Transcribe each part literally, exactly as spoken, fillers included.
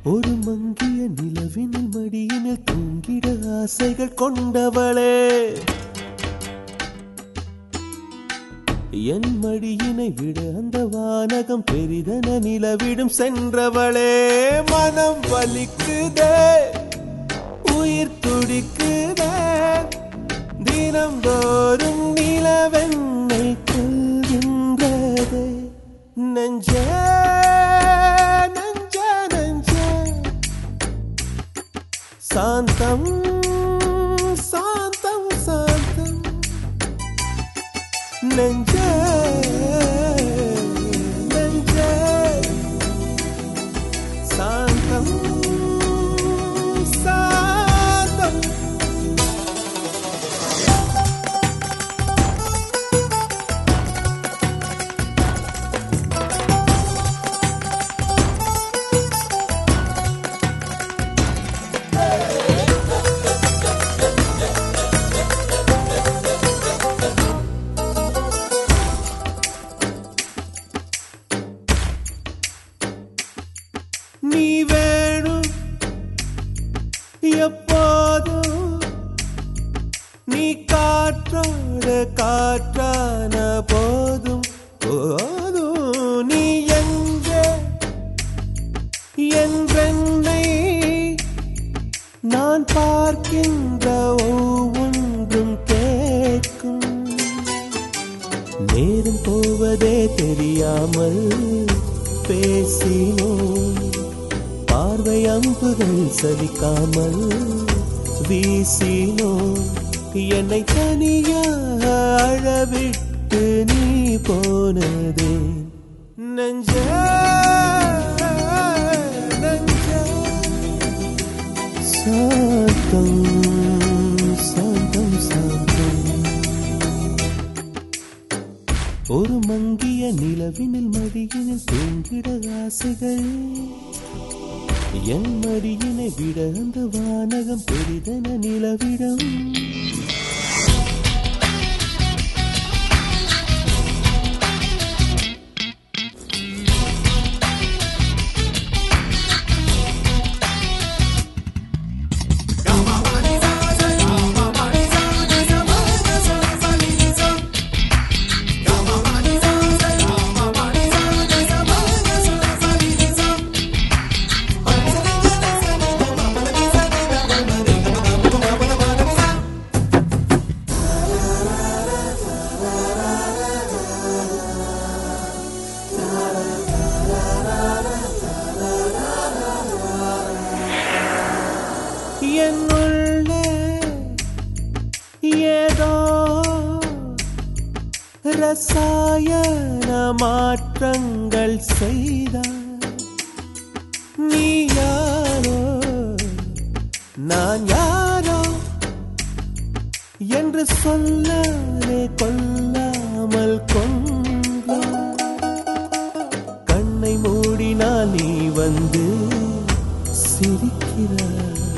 ஒரு மங்கிய நிலவினில் மடியினில் தூங்கிட ஆசைகள் கொண்டவளே என் மடியினை விட அந்த வானகம் பெரிதன நிலவிடும் சென்றவளே மனம் வலிக்குதே உயிர் துடிக்குதே தினம்தோறும் நிலவெண்ணை கொள்கின்றதே நெஞ்சே நெஞ்சே நெஞ்சே சாந்தம் சாந்தம் சாந்தம் நெஞ்சே நெஞ்சே சாந்தம் சாந்தம் நீ வேணும் எப்போதும் நீ காற்றோட காற்றான போதும் போதும் நீ எங்கே என்றென்னை நான் பார்க்கின்ற ஒவ்வொன்றும் கேட்கும் நேரம் போவதே தெரியாமல் பேசினோம் பார்வை அம்புகள் சலிக்காமல் வீசினோம் என்னை தனியாக அழவிட்டு நீ போனதே நெஞ்சே நெஞ்சே சாந்தம் சாந்தம் சாந்தம் ஒரு மங்கிய நிலவினில் மடியினில் தூங்கிட ஆசைகள் என் மடியினை விட அந்த வானகம் பெரிதன நிலவிடம் என்னுள்ளே ஏதோ ரசாயன மாற்றங்கள் செய்தார் நீ யாரோ நான் யாரோ என்று சொல்லாலே கொல்லாமல் கொன்ற கண்ணை மூடினால் நீ வந்து சிரிக்கிறாய்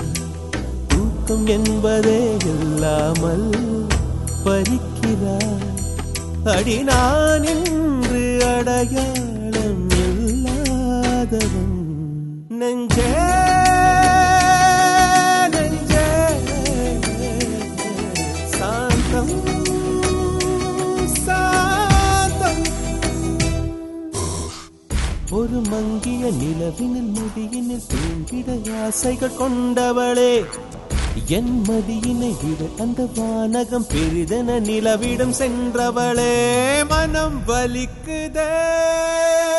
என்பதே இல்லாமல் பறிக்கிறாய் அடி நான் என்று அடையாளம் இல்லாதவன் நெஞ்சே நெஞ்சே சாந்தம் சாந்தம் ஒரு மங்கிய நிலவினில் மடியினில் தூங்கிட ஆசைகள் கொண்டவளே என் மடியினை விட அந்த வானகம் பெரிதன நிலவிடம் சென்றவளே மனம் வலிக்குதே